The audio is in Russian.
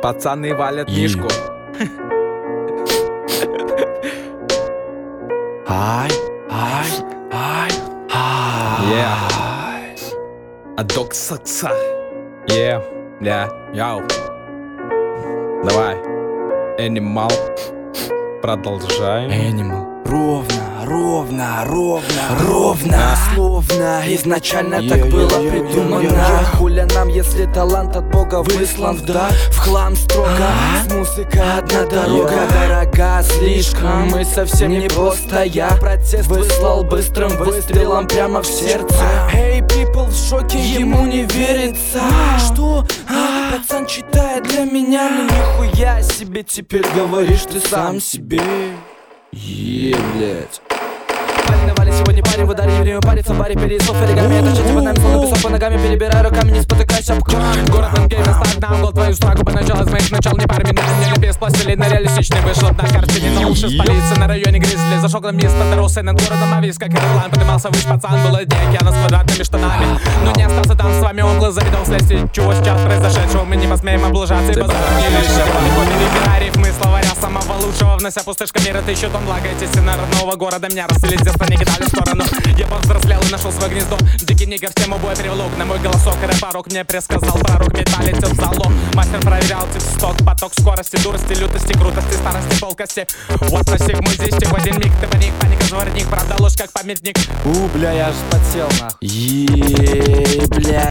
Пацаны валят мишку. Ай, ай, ай, ай. А док сакса. Яу. Давай. Animal. Продолжаем. Animal. Ровно. Словно изначально так было придумано. Хуля нам, если талант от Бога выслан в хлам строго. Музыка одна дорога, дорога слишком. Мы совсем не просто я. Протест выслал быстрым выстрелом прямо в сердце. Hey people в шоке, ему не верится. Что? Пацан читает для меня, но нихуя себе теперь говоришь ты сам себе. Блять. Парень на вале, сегодня парень в ударе, время париться в баре, переслов оригами. Это что, типа нами, словно песок по ногами, перебирай руками, не спотыкайся об кран. Город Энгейм, старт на угол, твою строгу бы начала с моих начал. Не парь меня, не лепи из пластилина, реалистичный вышел на картине. Но уши в полиции на районе Гризли. Зашел на место, дорос над городом Авис, как Ирланд. Поднимался выше, пацан, было дни океана с квадратными штанами. Но не остался там с вами, он глаз завидел вследствие чего сейчас произошедшего. Мы не посмеем облажаться и базаром не лишь. Перебирай рифмы словаря самого лучшего, внося пустышка мира. Ты еще там благаете стена родного города. Меня расселись, где стране кидали в сторону. Я повзрослел и нашел свое гнездо. Дикий нигер в тему боя приволок. На мой голосок рэп-порог мне предсказал пророк. Металлити в залог. Мастер проверял тексток. Поток скорости, дурости, лютости, крутости, старости, полкости. Вот настиг мой здесь в один миг. Ты паник, паника, зворотник. Правда ложь как памятник. Бля, я аж подсел нахуй. Бля.